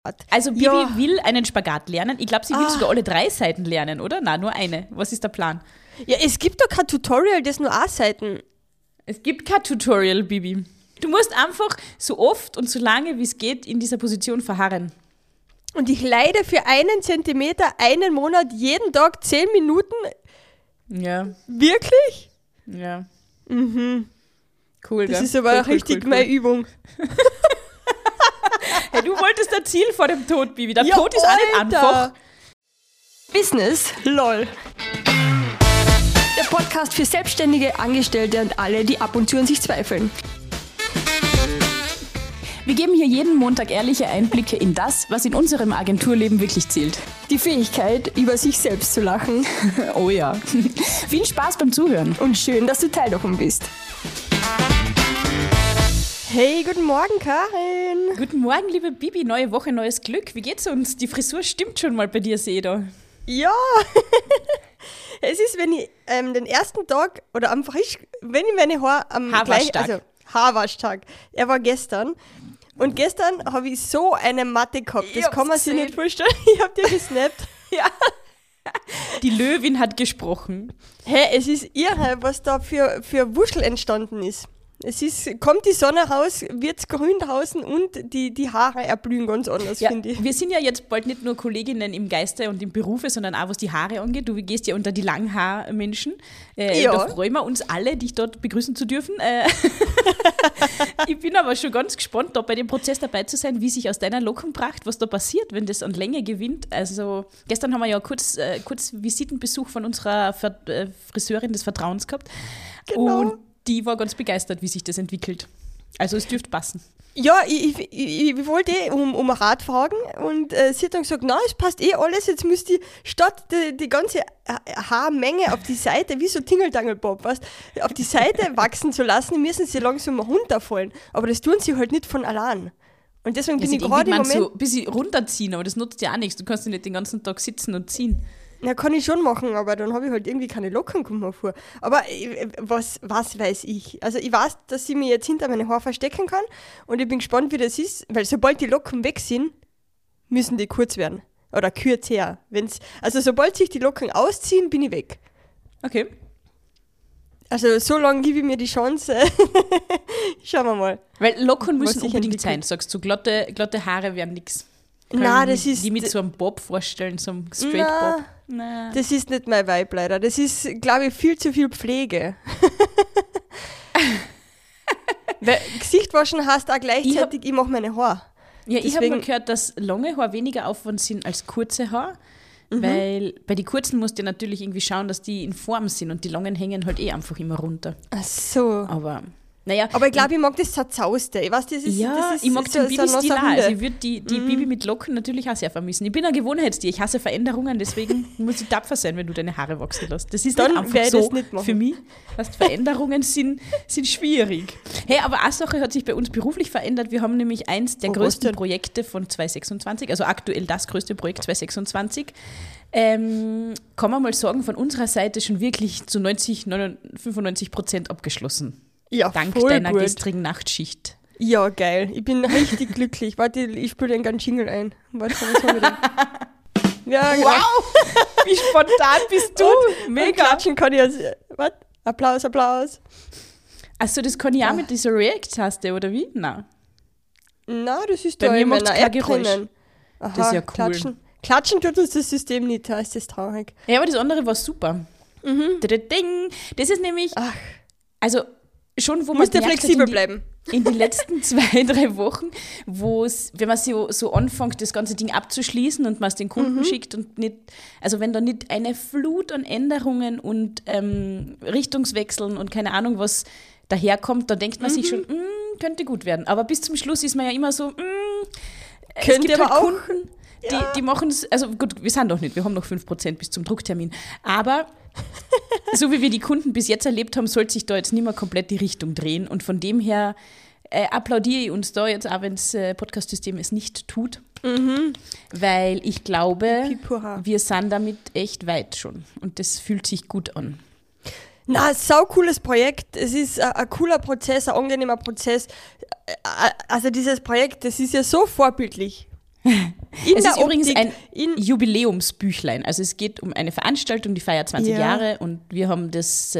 Also Bibi will einen Spagat lernen. Ich glaube, sie will sogar alle 3 Seiten lernen, oder? Nein, nur eine. Was ist der Plan? Ja, es gibt doch kein Tutorial, das nur A-Seiten. Es gibt kein Tutorial, Bibi. Du musst einfach so oft und so lange, wie es geht, in dieser Position verharren. Und ich leide für 1 Zentimeter einen Monat jeden Tag 10 Minuten. Ja. Wirklich? Ja. Mhm. Cool, das gell? ist aber richtig meine Übung. Hey, du wolltest ein Ziel vor dem Tod, Bibi. Der Tod ist auch nicht einfach. Business, lol. Der Podcast für Selbstständige, Angestellte und alle, die ab und zu an sich zweifeln. Wir geben hier jeden Montag ehrliche Einblicke in das, was in unserem Agenturleben wirklich zählt. Die Fähigkeit, über sich selbst zu lachen. Oh ja. Viel Spaß beim Zuhören. Und schön, dass du Teil davon bist. Hey, guten Morgen, Karin. Guten Morgen, liebe Bibi. Neue Woche, neues Glück. Wie geht's uns? Die Frisur stimmt schon mal bei dir, sehe ich da. Ja. Es ist, wenn ich den ersten Tag oder am frisch, wenn ich meine Haare am Haarwaschtag. Er war gestern. Und gestern habe ich so eine Matte gehabt. Das kann man sich nicht vorstellen. Ich habe dir gesnappt. Ja. Die Löwin hat gesprochen. Hey, es ist irre, was da für Wuschel entstanden ist. Kommt die Sonne raus, wird's grün draußen und die Haare erblühen ganz anders, finde ich. Wir sind ja jetzt bald nicht nur Kolleginnen im Geiste und im Berufe, sondern auch was die Haare angeht. Du gehst ja unter die Langhaarmenschen. Da freuen wir uns alle, dich dort begrüßen zu dürfen. Ich bin aber schon ganz gespannt, da bei dem Prozess dabei zu sein, wie sich aus deiner Lockenpracht, was da passiert, wenn das an Länge gewinnt. Also gestern haben wir ja kurz Visitenbesuch von unserer Friseurin des Vertrauens gehabt. Genau. Und die war ganz begeistert, wie sich das entwickelt. Also es dürfte passen. Ja, ich wollte um Rat fragen und sie hat dann gesagt, na, es passt alles, jetzt müsst ihr statt die ganze Haarmenge auf die Seite, wie so Tingeltangelbob, auf die Seite wachsen zu lassen, müssen sie langsam runterfallen. Aber das tun sie halt nicht von allein. Und deswegen bin ich gerade im Moment... so ein bisschen runterziehen, aber das nutzt ja auch nichts. Du kannst ja nicht den ganzen Tag sitzen und ziehen. Na, kann ich schon machen, aber dann habe ich halt irgendwie keine Locken, kommt mir vor. Aber was weiß ich? Also ich weiß, dass ich mich jetzt hinter meine Haare verstecken kann und ich bin gespannt, wie das ist, weil sobald die Locken weg sind, müssen die kurz werden. Oder kürzer. Also sobald sich die Locken ausziehen, bin ich weg. Okay. Also so lange gebe ich mir die Chance. Schauen wir mal. Weil Locken müssen unbedingt sein, sagst du. Glatte Haare wären nix. Nein, das ist... Die mit so einem Bob vorstellen, so einem Straight Bob. Nein. Das ist nicht mein Vibe leider. Das ist, glaube ich, viel zu viel Pflege. Weil Gesicht waschen heißt auch gleichzeitig, ich mache meine Haare. Ja, ich habe mal gehört, dass lange Haare weniger Aufwand sind als kurze Haare. Weil bei den kurzen musst du natürlich irgendwie schauen, dass die in Form sind und die langen hängen halt einfach immer runter. Ach so. Aber... Naja, aber ich glaube, ich mag das Zerzauste. Ich weiß, das ist, ich mag den Bibi-Stil auch. Also ich würde die Bibi mit Locken natürlich auch sehr vermissen. Ich bin ein Gewohnheitstier. Ich hasse Veränderungen, deswegen muss ich tapfer sein, wenn du deine Haare wachsen lässt. Das ist dann nicht einfach so für mich. Veränderungen sind schwierig. Hey, aber eine Sache hat sich bei uns beruflich verändert. Wir haben nämlich eins der größten Projekte von 2026, also aktuell das größte Projekt 2026. Kann man mal sagen, von unserer Seite schon wirklich zu 95% abgeschlossen. Ja, dank deiner gestrigen Nachtschicht. Ja, geil. Ich bin richtig glücklich. Warte, ich spiele den ganzen Jingle ein. Warte, was haben wir denn? Ja, wow! Wie spontan bist du! Mega! Klatschen kann ich jetzt. Was? Applaus. Achso, das kann ich auch mit dieser React-Taste, oder wie? Nein, das ist bei da mir in macht meiner kein App Geräusch. drinnen. Aha, das ist ja cool. Klatschen tut uns das System nicht, da ist das traurig. Ja, aber das andere war super. Ding. Das ist nämlich... Ach. Also... Schon, wo man musst du flexibel bleiben. In die letzten 2-3 Wochen, wenn man so anfängt, das ganze Ding abzuschließen und man es den Kunden schickt und nicht, also wenn da nicht eine Flut an Änderungen und Richtungswechseln und keine Ahnung was daherkommt, dann denkt man sich schon, könnte gut werden. Aber bis zum Schluss ist man ja immer so, es gibt aber halt auch Kunden, die machen es, also gut, wir sind doch nicht, wir haben noch 5% bis zum Drucktermin, aber so wie wir die Kunden bis jetzt erlebt haben, sollte sich da jetzt nicht mehr komplett die Richtung drehen und von dem her applaudiere ich uns da jetzt, auch wenn das Podcast-System es nicht tut, weil ich glaube, wir sind damit echt weit schon und das fühlt sich gut an. Na, sau cooles Projekt. Es ist ein cooler Prozess, ein angenehmer Prozess. Also dieses Projekt, das ist ja so vorbildlich. Es ist übrigens ein Jubiläumsbüchlein. Also es geht um eine Veranstaltung, die feiert 20 Jahre und wir haben das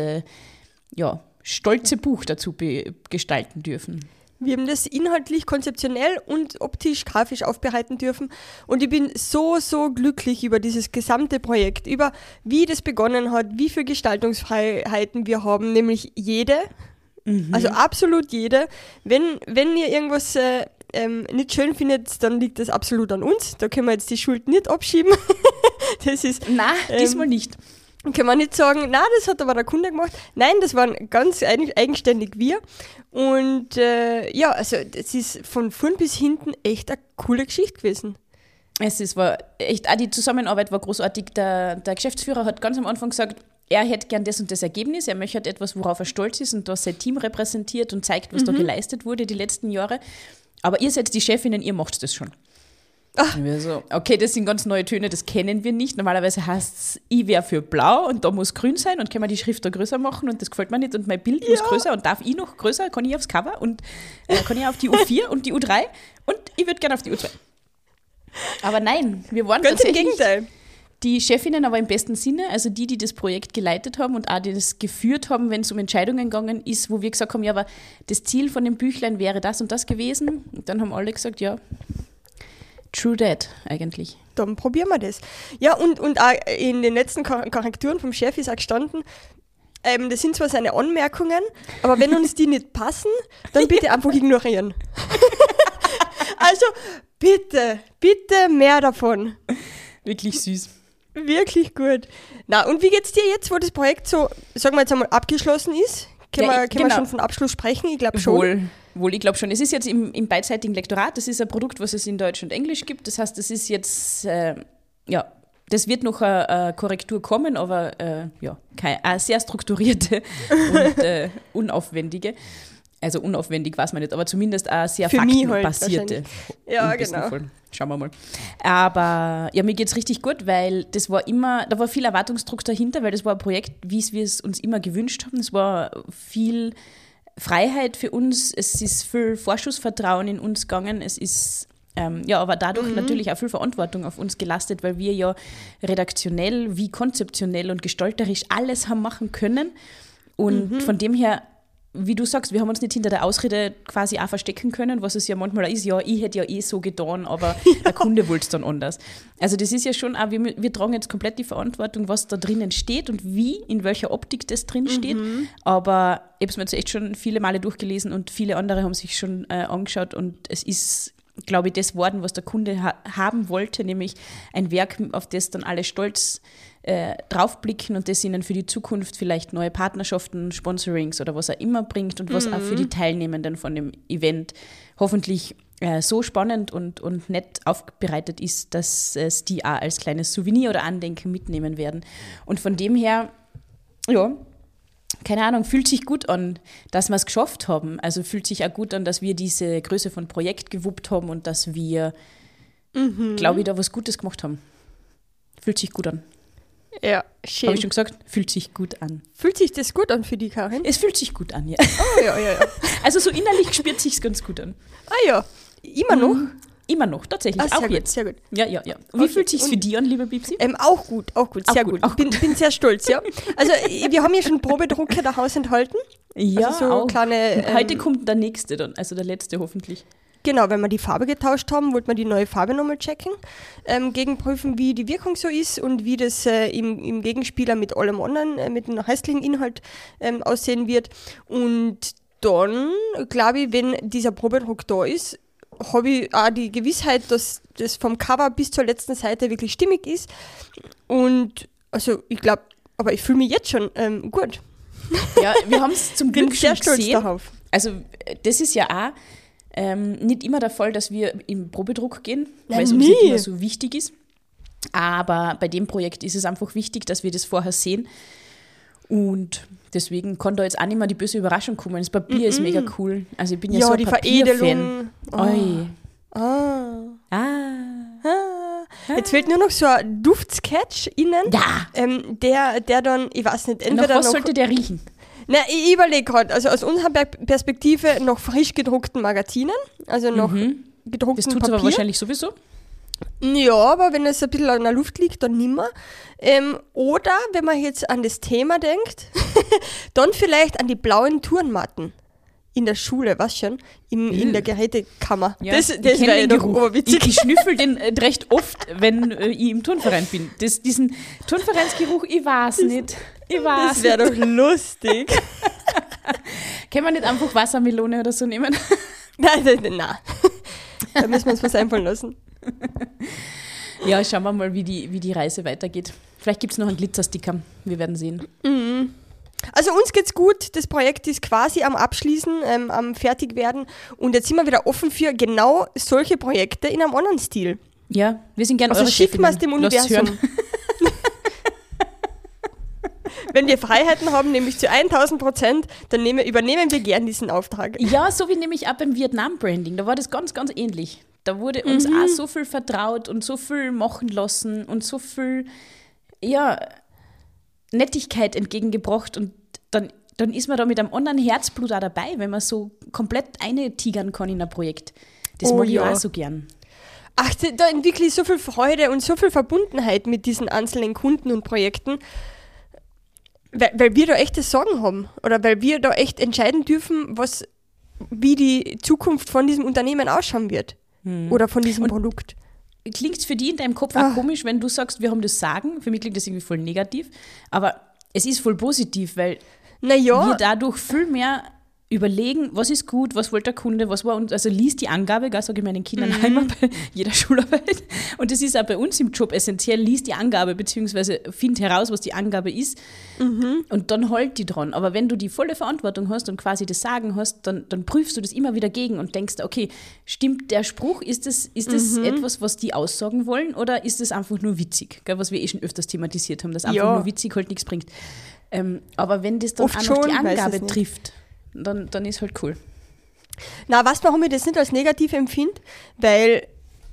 stolze Buch dazu gestalten dürfen. Wir haben das inhaltlich, konzeptionell und optisch, grafisch aufbereiten dürfen. Und ich bin so, so glücklich über dieses gesamte Projekt, über wie das begonnen hat, wie viele Gestaltungsfreiheiten wir haben, nämlich jede, also absolut jede. Wenn ihr irgendwas nicht schön findet, dann liegt das absolut an uns. Da können wir jetzt die Schuld nicht abschieben. Das ist, nein, diesmal nicht. Kann man nicht sagen, nein, das hat aber der Kunde gemacht. Nein, das waren ganz eigenständig wir. Und also das ist von vorn bis hinten echt eine coole Geschichte gewesen. War echt, auch die Zusammenarbeit war großartig. Der Geschäftsführer hat ganz am Anfang gesagt, er hätte gern das und das Ergebnis, er möchte etwas, worauf er stolz ist und das sein Team repräsentiert und zeigt, was da geleistet wurde die letzten Jahre. Aber ihr seid die Chefinnen, ihr macht das schon. Und wir so, okay, das sind ganz neue Töne, das kennen wir nicht. Normalerweise heißt es, ich wäre für blau und da muss grün sein und können wir die Schrift da größer machen und das gefällt mir nicht und mein Bild muss größer und darf ich noch größer, kann ich aufs Cover und kann ich auf die U4 und die U3 und ich würde gerne auf die U2. Aber nein, wir waren ganz tatsächlich im Gegenteil. Die Chefinnen aber im besten Sinne, also die das Projekt geleitet haben und auch die das geführt haben, wenn es um Entscheidungen gegangen ist, wo wir gesagt haben, ja, aber das Ziel von dem Büchlein wäre das und das gewesen. Und dann haben alle gesagt, ja, true that eigentlich. Dann probieren wir das. Ja, und auch in den letzten Korrekturen vom Chef ist auch gestanden, das sind zwar seine Anmerkungen, aber wenn uns die nicht passen, dann bitte einfach ignorieren. Also bitte mehr davon. Wirklich süß. Wirklich gut. Na, und wie geht's dir jetzt, wo das Projekt so, sagen wir jetzt einmal, abgeschlossen ist? Können wir schon von Abschluss sprechen? Ich glaube schon. Wohl, ich glaube schon. Es ist jetzt im beidseitigen Lektorat, das ist ein Produkt, was es in Deutsch und Englisch gibt. Das heißt, das ist jetzt, das wird noch eine Korrektur kommen, aber eine sehr strukturierte und unaufwendige. Also unaufwendig weiß man nicht, aber zumindest eine sehr faktenbasierte. Ja, genau. Schauen wir mal. Aber ja, mir geht es richtig gut, weil da war viel Erwartungsdruck dahinter, weil das war ein Projekt, wie wir es uns immer gewünscht haben. Es war viel Freiheit für uns, es ist viel Vorschussvertrauen in uns gegangen, es ist aber dadurch natürlich auch viel Verantwortung auf uns gelastet, weil wir ja redaktionell wie konzeptionell und gestalterisch alles haben machen können. Und von dem her, wie du sagst, wir haben uns nicht hinter der Ausrede quasi auch verstecken können, was es ja manchmal auch ist, ja, ich hätte ja so getan, aber der Kunde wollte es dann anders. Also das ist ja schon auch, wir tragen jetzt komplett die Verantwortung, was da drinnen steht und in welcher Optik das drin steht, aber ich habe es mir jetzt echt schon viele Male durchgelesen und viele andere haben sich schon angeschaut und es ist, glaube ich, das worden, was der Kunde haben wollte, nämlich ein Werk, auf das dann alle stolz draufblicken und das ihnen für die Zukunft vielleicht neue Partnerschaften, Sponsorings oder was auch immer bringt und was auch für die Teilnehmenden von dem Event hoffentlich so spannend und nett aufbereitet ist, dass es die auch als kleines Souvenir oder Andenken mitnehmen werden. Und von dem her, ja, keine Ahnung, fühlt sich gut an, dass wir es geschafft haben. Also fühlt sich auch gut an, dass wir diese Größe von Projekt gewuppt haben und dass wir, glaube ich, da was Gutes gemacht haben. Fühlt sich gut an. Ja, schön. Habe ich schon gesagt? Fühlt sich gut an. Fühlt sich das gut an für die, Karin? Es fühlt sich gut an, ja. Oh, ja. Also so innerlich spürt sich es ganz gut an. Ah ja, immer noch? Immer noch, tatsächlich, auch jetzt. Sehr gut. Ja. Wie fühlt es sich für dich an, liebe Bibsi? Auch gut, sehr gut. Ich bin sehr stolz, ja. Also wir haben ja schon Probedrucke da Haus enthalten. Ja, also so auch. Kleine, heute kommt der nächste dann, also der letzte hoffentlich. Genau, wenn wir die Farbe getauscht haben, wollten wir die neue Farbe nochmal checken, gegenprüfen, wie die Wirkung so ist und wie das im Gegenspieler mit allem anderen, mit dem restlichen Inhalt aussehen wird. Und dann, glaube ich, wenn dieser Probedruck da ist, habe ich auch die Gewissheit, dass das vom Cover bis zur letzten Seite wirklich stimmig ist. Und also ich glaube, aber ich fühle mich jetzt schon gut. Ja, wir haben es zum Glück bin sehr schon stolz darauf. Also das ist ja auch nicht immer der Fall, dass wir im Probedruck gehen, weil es uns nicht immer so wichtig ist. Aber bei dem Projekt ist es einfach wichtig, dass wir das vorher sehen. Und deswegen kann da jetzt auch nicht mehr die böse Überraschung kommen. Das Papier ist mega cool. Also ich bin ja so ein die Papierfan. Jetzt fehlt nur noch so ein Duftsketch innen. Ja. Der dann, ich weiß nicht, entweder nach was sollte der riechen? Na, ich überlege gerade, also aus unserer Perspektive noch frisch gedruckten Magazinen, also noch gedruckten Das tut es Papier. aber wahrscheinlich sowieso. Ja, aber wenn es ein bisschen an der Luft liegt, dann nimmer. Oder wenn man jetzt an das Thema denkt, dann vielleicht an die blauen Turnmatten in der Schule, was schon? In der Gerätekammer. Ja, das wäre ja doch oberwitzig. Ich schnüffel den recht oft, wenn ich im Turnverein bin. Diesen Turnvereinsgeruch, ich weiß nicht. Das wäre doch lustig. Können wir nicht einfach Wassermelone oder so nehmen? Nein. Da müssen wir uns was einfallen lassen. Ja, schauen wir mal, wie die Reise weitergeht. Vielleicht gibt es noch einen Glitzersticker. Wir werden sehen. Mhm. Also uns geht's gut. Das Projekt ist quasi am Abschließen, am Fertigwerden. Und jetzt sind wir wieder offen für genau solche Projekte in einem anderen Stil. Ja, wir sind gerne eure Chefinnen. Also schicken wir es dem Universum. Wenn wir Freiheiten haben, nämlich zu 1000%, dann übernehmen wir gern diesen Auftrag. Ja, so wie nämlich auch beim Vietnam-Branding. Da war das ganz, ganz ähnlich. Da wurde uns auch so viel vertraut und so viel machen lassen und so viel Nettigkeit entgegengebracht. Und dann ist man da mit einem anderen Herzblut auch dabei, wenn man so komplett eintigern kann in ein Projekt. Das mag ich auch so gern. Ach, da entwickle ich so viel Freude und so viel Verbundenheit mit diesen einzelnen Kunden und Projekten. Weil wir da echt das Sagen haben oder weil wir da echt entscheiden dürfen, wie die Zukunft von diesem Unternehmen ausschauen wird oder von diesem Produkt. Klingt es für die in deinem Kopf auch komisch, wenn du sagst, wir haben das Sagen? Für mich klingt das irgendwie voll negativ, aber es ist voll positiv, weil wir dadurch viel mehr überlegen, was ist gut, was wollte der Kunde, was war uns, also liest die Angabe, sage ich meinen Kindern einmal bei jeder Schularbeit. Und das ist auch bei uns im Job essentiell, liest die Angabe, beziehungsweise find heraus, was die Angabe ist und dann halt die dran. Aber wenn du die volle Verantwortung hast und quasi das Sagen hast, dann prüfst du das immer wieder gegen und denkst, okay, stimmt der Spruch, ist das etwas, was die aussagen wollen oder ist das einfach nur witzig, gell, was wir schon öfters thematisiert haben, dass einfach nur witzig halt nichts bringt. Aber wenn das dann oft auch noch die Angabe trifft, dann ist halt cool. Na, weißt du, warum ich das nicht als negativ empfinde? Weil,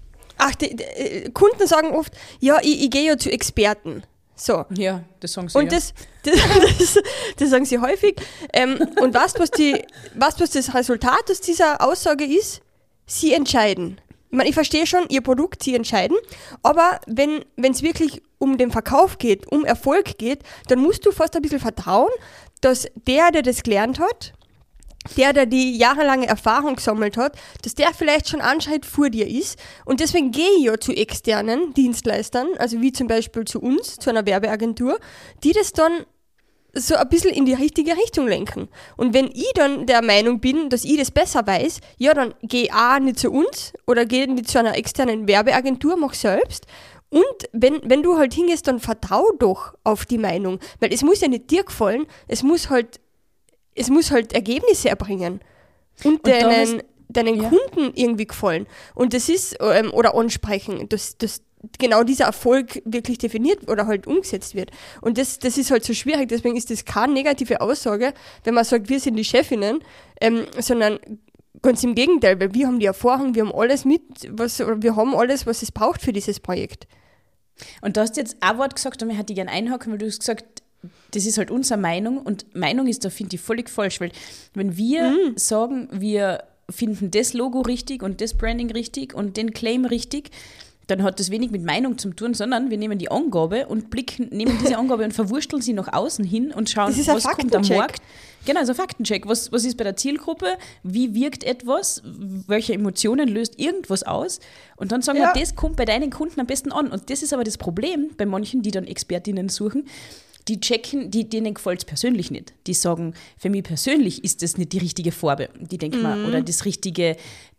die Kunden sagen oft, ja, ich gehe ja zu Experten. So. Ja, das sagen sie. Und das sagen sie häufig. Und weißt du, was das Resultat aus dieser Aussage ist? Sie entscheiden. Ich meine, ich verstehe schon, ihr Produkt, sie entscheiden, aber wenn es wirklich um den Verkauf geht, um Erfolg geht, dann musst du fast ein bisschen vertrauen, dass der das gelernt hat, der die jahrelange Erfahrung gesammelt hat, dass der vielleicht schon anscheinend vor dir ist. Und deswegen gehe ich ja zu externen Dienstleistern, also wie zum Beispiel zu uns, zu einer Werbeagentur, die das dann so ein bisschen in die richtige Richtung lenken. Und wenn ich dann der Meinung bin, dass ich das besser weiß, ja, dann gehe ich auch nicht zu uns oder gehe nicht zu einer externen Werbeagentur, mach selbst. Und wenn du halt hingehst, dann vertrau doch auf die Meinung. Weil es muss ja nicht dir gefallen, es muss halt Ergebnisse erbringen und deinen Kunden irgendwie gefallen. Und das ist, oder ansprechen, dass genau dieser Erfolg wirklich definiert oder halt umgesetzt wird. Und das ist halt so schwierig, deswegen ist das keine negative Aussage, wenn man sagt, wir sind die Chefinnen, sondern ganz im Gegenteil, weil wir haben die Erfahrung, wir haben alles wir haben alles, was es braucht für dieses Projekt. Und du hast jetzt ein Wort gesagt, und ich hätte gerne einhaken, weil du hast gesagt, das ist halt unsere Meinung und Meinung ist da, finde ich, völlig falsch, weil wenn wir sagen, wir finden das Logo richtig und das Branding richtig und den Claim richtig, dann hat das wenig mit Meinung zu tun, sondern wir nehmen die Angabe und nehmen diese Angabe und verwursteln sie nach außen hin und schauen, was kommt am Markt. Genau, so ein Faktencheck. Was ist bei der Zielgruppe? Wie wirkt etwas? Welche Emotionen löst irgendwas aus? Und dann sagen wir, das kommt bei deinen Kunden am besten an. Und das ist aber das Problem bei manchen, die dann Expertinnen suchen. Die checken, denen gefällt es persönlich nicht. Die sagen, für mich persönlich ist das nicht die richtige Farbe. Die denken mal, oder das richtige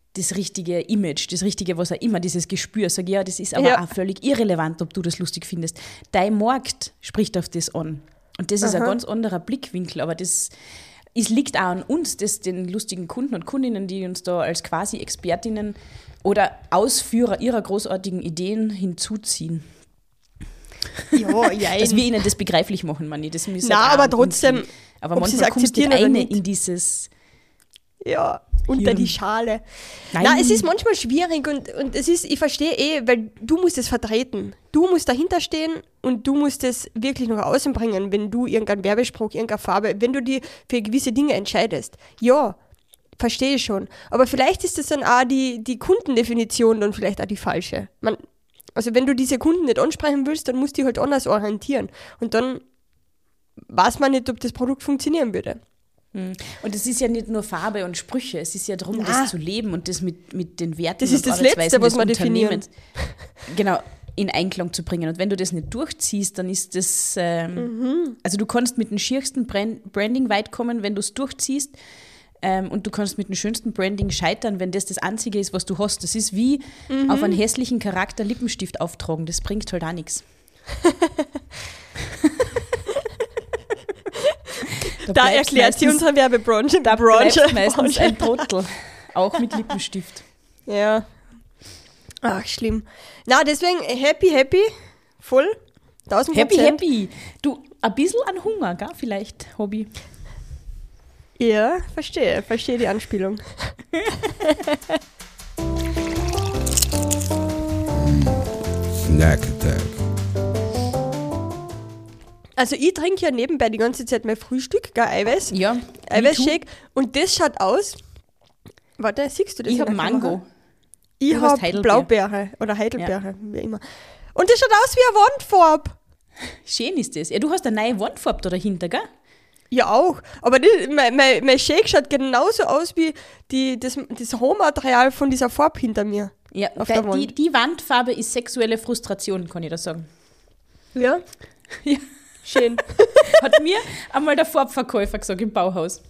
Image, das richtige, was auch immer, dieses Gespür. Sag ja, das ist aber auch völlig irrelevant, ob du das lustig findest. Dein Markt spricht auf das an. Und das ist ein ganz anderer Blickwinkel, aber es liegt auch an uns, den lustigen Kunden und Kundinnen, die uns da als quasi Expertinnen oder Ausführer ihrer großartigen Ideen hinzuziehen. Ja, dass wir ihnen das begreiflich machen, Manni. Das müssen aber trotzdem, aber manchmal kommst du eine in dieses... Ja, unter die Schale. Nein, es ist manchmal schwierig und es ist, ich verstehe weil du musst es vertreten. Du musst dahinter stehen und du musst es wirklich nach außen bringen, wenn du irgendeinen Werbespruch, irgendeine Farbe, wenn du dich für gewisse Dinge entscheidest. Ja, verstehe ich schon. Aber vielleicht ist das dann auch die Kundendefinition dann vielleicht auch die falsche. Also wenn du diese Kunden nicht ansprechen willst, dann musst du dich halt anders orientieren. Und dann weiß man nicht, ob das Produkt funktionieren würde. Und es ist ja nicht nur Farbe und Sprüche, es ist ja darum, das zu leben und das mit den Werten das ist das Letzte, was man definieren. Genau, in Einklang zu bringen. Und wenn du das nicht durchziehst, dann ist das, also du kannst mit dem schiersten Branding weit kommen, wenn du es durchziehst, und du kannst mit dem schönsten Branding scheitern, wenn das Einzige ist, was du hast. Das ist wie auf einen hässlichen Charakter Lippenstift auftragen, das bringt halt auch nichts. Da erklärt sie unsere Werbebranche. Da bleibt meistens ein Trottel, auch mit Lippenstift. Ja. Ach, schlimm. Na, deswegen happy, voll, 1000%. Happy. Du, ein bisschen an Hunger, gell? Vielleicht, Hobby. Ja, verstehe die Anspielung. Snack Attack. Also ich trinke ja nebenbei die ganze Zeit mein Frühstück, gell, Eiweiß. Ja. Eiweißshake. Und das schaut aus. Warte, siehst du das? Ich habe Mango. Ich habe Blaubeere oder Heidelbeere, wie immer. Und das schaut aus wie eine Wandfarbe. Schön ist das. Ja, du hast eine neue Wandfarbe da dahinter, gell? Ja, auch. Aber das, mein Shake schaut genauso aus wie das Rohmaterial von dieser Farbe hinter mir. Ja, auf der Wand. Die Wandfarbe ist sexuelle Frustration, kann ich da sagen. Ja? Ja. Schön. Hat mir einmal der Farbverkäufer gesagt im Bauhaus.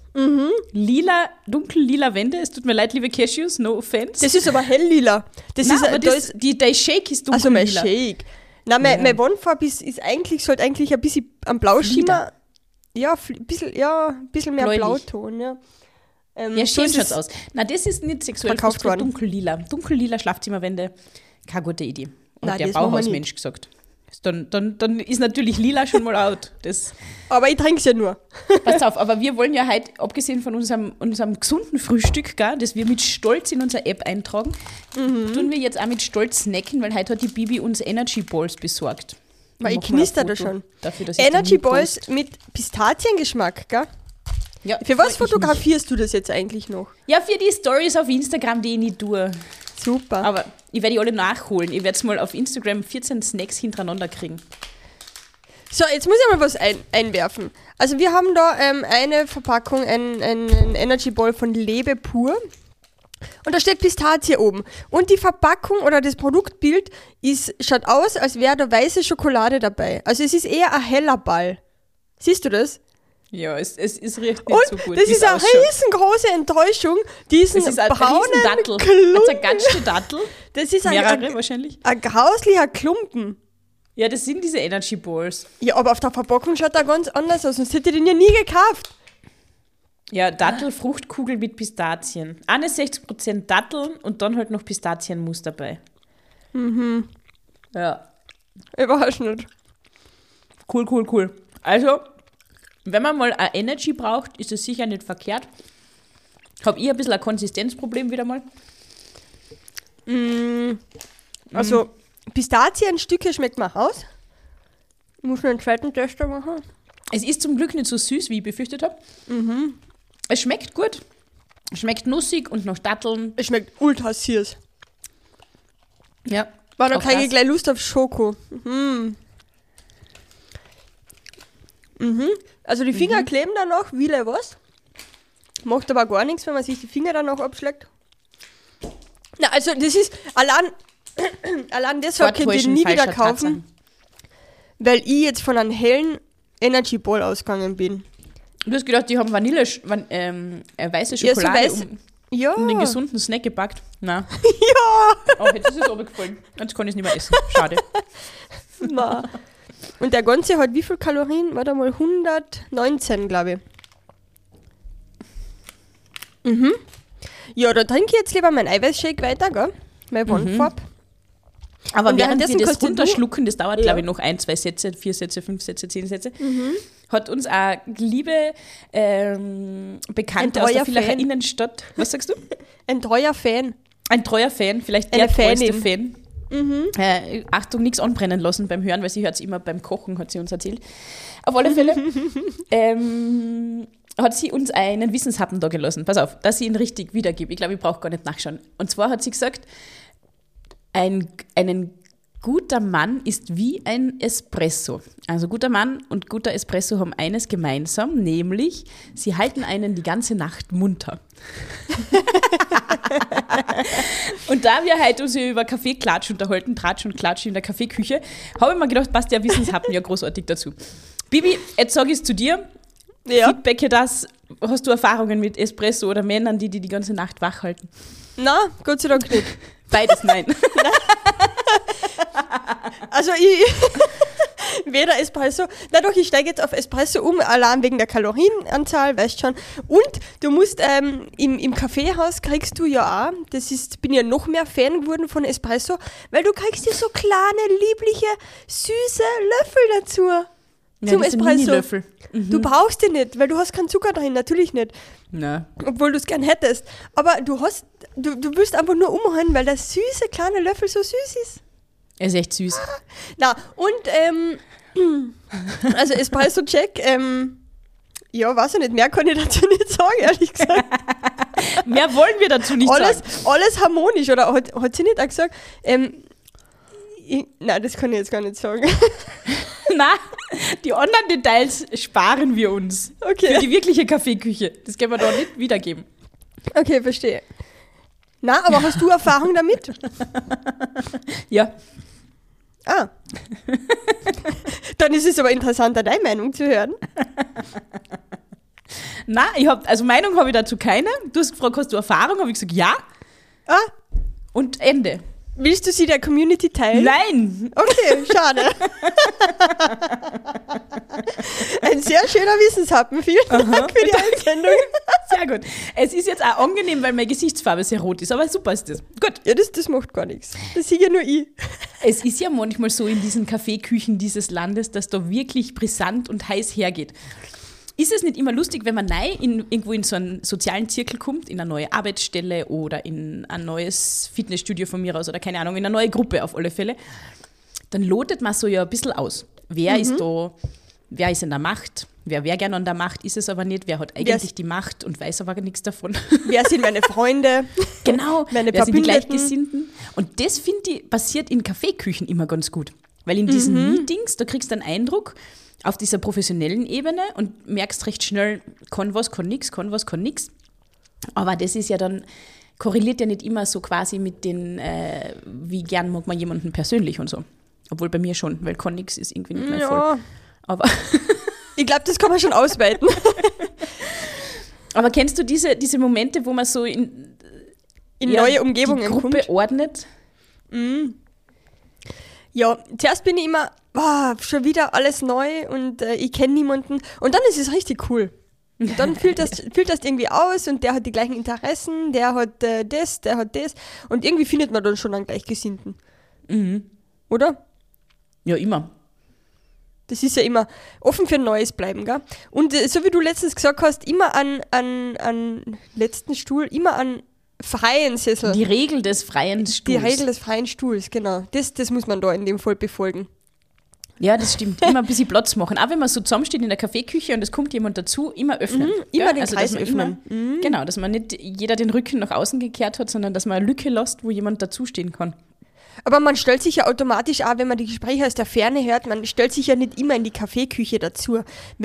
Dunkel-lila Wände, es tut mir leid, liebe Cashews, no offense. Das ist aber hell-lila. Dein Shake ist dunkel-lila. Also mein Shake. Nein, meine Wandfarbe sollte eigentlich ein bisschen am Blauschimmer. Ja, ein bisschen mehr bläulich. Blauton, ja. Ja, schön schaut's aus. Na, das ist nicht sexuell frustriert, dunkel-lila. Dunkel-lila Schlafzimmerwände, keine gute Idee. Und nein, der Bauhausmensch gesagt. Dann ist natürlich lila schon mal out. Aber ich trinke es ja nur. Pass auf, aber wir wollen ja heute, abgesehen von unserem gesunden Frühstück, gell, das wir mit Stolz in unsere App eintragen, tun wir jetzt auch mit Stolz snacken, weil heute hat die Bibi uns Energy Balls besorgt. Weil ich knister da schon. Dafür, Energy Balls mit Pistaziengeschmack, gell? Ja, für was fotografierst du das jetzt eigentlich noch? Ja, für die Stories auf Instagram, die ich nicht tue. Super. Aber ich werde die alle nachholen. Ich werde es mal auf Instagram 14 Snacks hintereinander kriegen. So, jetzt muss ich mal was einwerfen. Also wir haben da eine Verpackung, ein Energy Ball von Lebe pur. Und da steht Pistazie oben. Und die Verpackung oder das Produktbild schaut aus, als wäre da weiße Schokolade dabei. Also es ist eher ein heller Ball. Siehst du das? Ja, es riecht nicht und so gut. Das ist eine riesengroße Enttäuschung, diesen braunen Dattel. Klumpen. Das ist eine ganze Dattel. Das ist mehrere wahrscheinlich. Ein grauslicher Klumpen. Ja, das sind diese Energy Balls. Ja, aber auf der Verpackung schaut er ganz anders aus, sonst hätte ich den ja nie gekauft. Ja, Dattelfruchtkugel mit Pistazien. 61% Datteln und dann halt noch Pistazienmus dabei. Ja. Überraschend. Cool. Also, wenn man mal eine Energy braucht, ist es sicher nicht verkehrt. Habe ich ein bisschen ein Konsistenzproblem wieder mal. Also, Pistazienstücke schmeckt man raus. Ich muss noch einen zweiten Tester machen. Es ist zum Glück nicht so süß, wie ich befürchtet habe. Es schmeckt gut. Es schmeckt nussig und noch Datteln. Es schmeckt ultra süß. Ja. Da kriege ich gleich Lust auf Schoko. Also die Finger kleben dann noch, wie was. Macht aber gar nichts, wenn man sich die Finger dann noch abschlägt. Na, also das ist, allein deshalb könnt ihr nie wieder kaufen, weil ich jetzt von einem hellen Energy Ball ausgegangen bin. Du hast gedacht, die haben weiße Schokolade um den gesunden Snack gepackt? Nein. Ja! Oh, jetzt ist es runtergefallen. Jetzt kann ich es nicht mehr essen. Schade. Na. Und der ganze hat wie viel Kalorien? Warte mal, 119, glaube ich. Ja, da trinke ich jetzt lieber meinen Eiweißshake weiter, gell? Meine Wandfarbe. Aber während wir das runterschlucken, das dauert, glaube ich, noch 1, 2 Sätze, 4 Sätze, 5 Sätze, 10 Sätze, hat uns eine liebe Bekannte aus der Villacher Innenstadt, was sagst du? Ein treuer Fan. Ein treuer Fan, vielleicht der treueste Fan. Achtung, nichts anbrennen lassen beim Hören, weil sie hört es immer beim Kochen, hat sie uns erzählt. Auf alle Fälle hat sie uns einen Wissenshappen da gelassen. Pass auf, dass ich ihn richtig wiedergebe. Ich glaube, ich brauche gar nicht nachschauen. Und zwar hat sie gesagt, einen Guter Mann ist wie ein Espresso. Also guter Mann und guter Espresso haben eines gemeinsam, nämlich sie halten einen die ganze Nacht munter. Und da wir heute uns über Kaffeeklatsch unterhalten, Tratsch und Klatsch in der Kaffeeküche, habe ich mir gedacht, passt ja Wissenshappen ja großartig dazu. Bibi, jetzt sage ich es zu dir. Ja. Feedbacke das. Hast du Erfahrungen mit Espresso oder Männern, die die ganze Nacht wach halten? Na, Gott sei Dank nicht. Beides nein. Also weder Espresso, na doch, ich steige jetzt auf Espresso um, allein wegen der Kalorienanzahl, weißt schon. Und du musst im Kaffeehaus kriegst du ja auch, bin ja noch mehr Fan geworden von Espresso, weil du kriegst ja so kleine, liebliche, süße Löffel dazu. Ja, zum das sind Espresso. Mini-Löffel. Mhm. Du brauchst die nicht, weil du hast keinen Zucker drin, natürlich nicht. Na. Obwohl du es gern hättest. Aber du willst einfach nur umhauen, weil der süße kleine Löffel so süß ist. Er ist echt süß. Na, und also Espresso-Check, ja, weiß ich nicht, mehr kann ich dazu nicht sagen, ehrlich gesagt. Mehr wollen wir dazu nicht sagen. Alles harmonisch, oder hat sie nicht auch gesagt? Nein, das kann ich jetzt gar nicht sagen. Nein, die anderen Details sparen wir uns. Okay. Für die wirkliche Kaffeeküche. Das können wir doch nicht wiedergeben. Okay, verstehe. Na, aber hast du Erfahrung damit? Ja. Ah. Dann ist es aber interessanter, deine Meinung zu hören. Nein, Meinung habe ich dazu keine. Du hast gefragt, hast du Erfahrung? Habe ich gesagt, ja. Ah. Und Ende. Willst du sie der Community teilen? Nein. Okay, schade. Ein sehr schöner Wissenshappen. Vielen Dank für die Einsendung. Sehr gut. Es ist jetzt auch angenehm, weil meine Gesichtsfarbe sehr rot ist, aber super ist das. Gut. Ja, das macht gar nichts. Das sehe ja nur ich. Es ist ja manchmal so in diesen Kaffeeküchen dieses Landes, dass da wirklich brisant und heiß hergeht. Ist es nicht immer lustig, wenn man neu irgendwo in so einen sozialen Zirkel kommt, in eine neue Arbeitsstelle oder in ein neues Fitnessstudio von mir aus oder keine Ahnung, in eine neue Gruppe auf alle Fälle, dann lotet man so ja ein bisschen aus. Wer ist da, wer ist in der Macht, wer wäre gerne an der Macht, ist es aber nicht, wer hat eigentlich die Macht und weiß aber nichts davon. Wer sind meine Freunde? Genau, meine wer sind die Gleichgesinnten? Und das, finde ich, passiert in Kaffeeküchen immer ganz gut. Weil in diesen Meetings, da kriegst du einen Eindruck, auf dieser professionellen Ebene und merkst recht schnell, kann was, kann nix. Aber das ist ja dann, korreliert ja nicht immer so quasi mit den, wie gern mag man jemanden persönlich und so. Obwohl bei mir schon, weil kann nix ist irgendwie nicht mehr voll. Aber ich glaube, das kann man schon ausweiten. Aber kennst du diese Momente, wo man so in neue Umgebungen die Gruppe ordnet? Mhm. Ja, zuerst bin ich immer, schon wieder alles neu und ich kenne niemanden. Und dann ist es richtig cool. Und dann fühlt das irgendwie aus und der hat die gleichen Interessen, der hat das, der hat das. Und irgendwie findet man dann schon einen Gleichgesinnten. Mhm. Oder? Ja, immer. Das ist ja immer offen für Neues bleiben, gell? Und so wie du letztens gesagt hast, immer an letzten Stuhl, immer an freien Sessel. Die Regel des freien Stuhls. Die Regel des freien Stuhls, genau. Das muss man da in dem Fall befolgen. Ja, das stimmt. Immer ein bisschen Platz machen. Auch wenn man so zusammensteht in der Kaffeeküche und es kommt jemand dazu, immer öffnen. Immer den Kreis öffnen. Genau, dass man nicht jeder den Rücken nach außen gekehrt hat, sondern dass man eine Lücke lässt, wo jemand dazustehen kann. Aber man stellt sich ja automatisch auch, wenn man die Gespräche aus der Ferne hört, man stellt sich ja nicht immer in die Kaffeeküche dazu.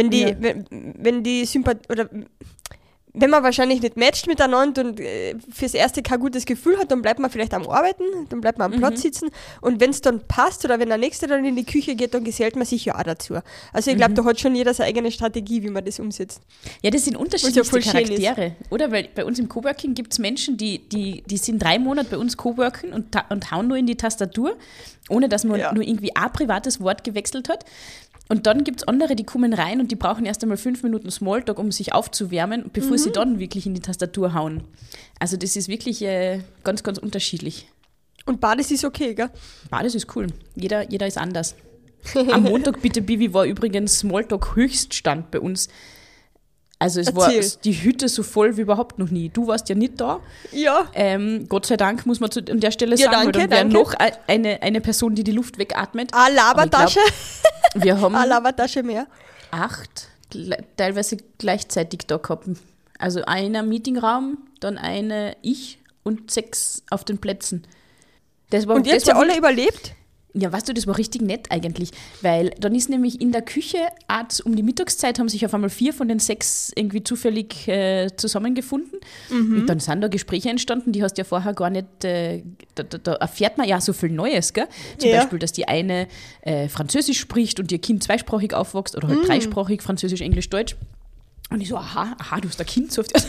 Wenn man wahrscheinlich nicht matcht miteinander und fürs Erste kein gutes Gefühl hat, dann bleibt man vielleicht am Arbeiten, dann bleibt man am Platz sitzen und wenn es dann passt oder wenn der Nächste dann in die Küche geht, dann gesellt man sich ja auch dazu. Also ich glaube, da hat schon jeder seine eigene Strategie, wie man das umsetzt. Ja, das sind unterschiedliche Charaktere, oder? Weil bei uns im Coworking gibt es Menschen, die sind 3 Monate bei uns Coworking und hauen nur in die Tastatur, ohne dass man nur irgendwie ein privates Wort gewechselt hat. Und dann gibt es andere, die kommen rein und die brauchen erst einmal 5 Minuten Smalltalk, um sich aufzuwärmen, bevor sie dann wirklich in die Tastatur hauen. Also das ist wirklich ganz, ganz unterschiedlich. Und beides ist okay, gell? Beides ist cool. Jeder ist anders. Am Montag, bitte, Bibi, war übrigens Smalltalk Höchststand bei uns. Also es war die Hütte so voll wie überhaupt noch nie. Du warst ja nicht da. Ja. Gott sei Dank, muss man an der Stelle sagen. Danke, dann wäre noch eine Person, die Luft wegatmet. Labertasche. Wir haben Labertasche mehr. 8 teilweise gleichzeitig da gehabt. Also einer Meetingraum, dann ich und 6 auf den Plätzen. Und ihr habt ja alle überlebt? Ja, weißt du, das war richtig nett eigentlich, weil dann ist nämlich in der Küche, um die Mittagszeit haben sich auf einmal 4 von den 6 irgendwie zufällig zusammengefunden. Und dann sind da Gespräche entstanden, die hast du ja vorher gar nicht, da erfährt man ja so viel Neues, gell? Zum Beispiel, dass die eine Französisch spricht und ihr Kind zweisprachig aufwächst oder halt dreisprachig, Französisch, Englisch, Deutsch. Und ich so, aha, du hast ein Kind, so oft.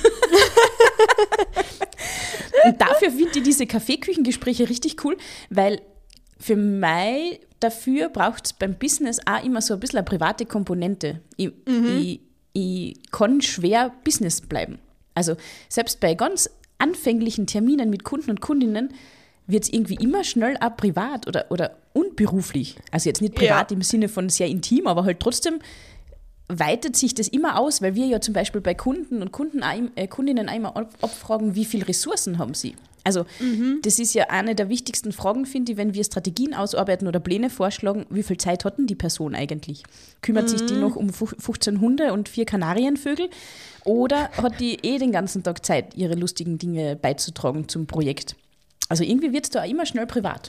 Und dafür finde ich diese Kaffeeküchengespräche richtig cool, weil für mich dafür braucht es beim Business auch immer so ein bisschen eine private Komponente. Ich kann schwer Business bleiben. Also selbst bei ganz anfänglichen Terminen mit Kunden und Kundinnen wird es irgendwie immer schnell auch privat oder unberuflich. Also jetzt nicht privat im Sinne von sehr intim, aber halt trotzdem weitet sich das immer aus, weil wir ja zum Beispiel bei Kunden und Kundinnen einmal abfragen, wie viele Ressourcen haben sie. Also das ist ja eine der wichtigsten Fragen, finde ich, wenn wir Strategien ausarbeiten oder Pläne vorschlagen, wie viel Zeit hat denn die Person eigentlich? Kümmert sich die noch um 15 Hunde und 4 Kanarienvögel oder hat die den ganzen Tag Zeit, ihre lustigen Dinge beizutragen zum Projekt? Also irgendwie wird es da auch immer schnell privat.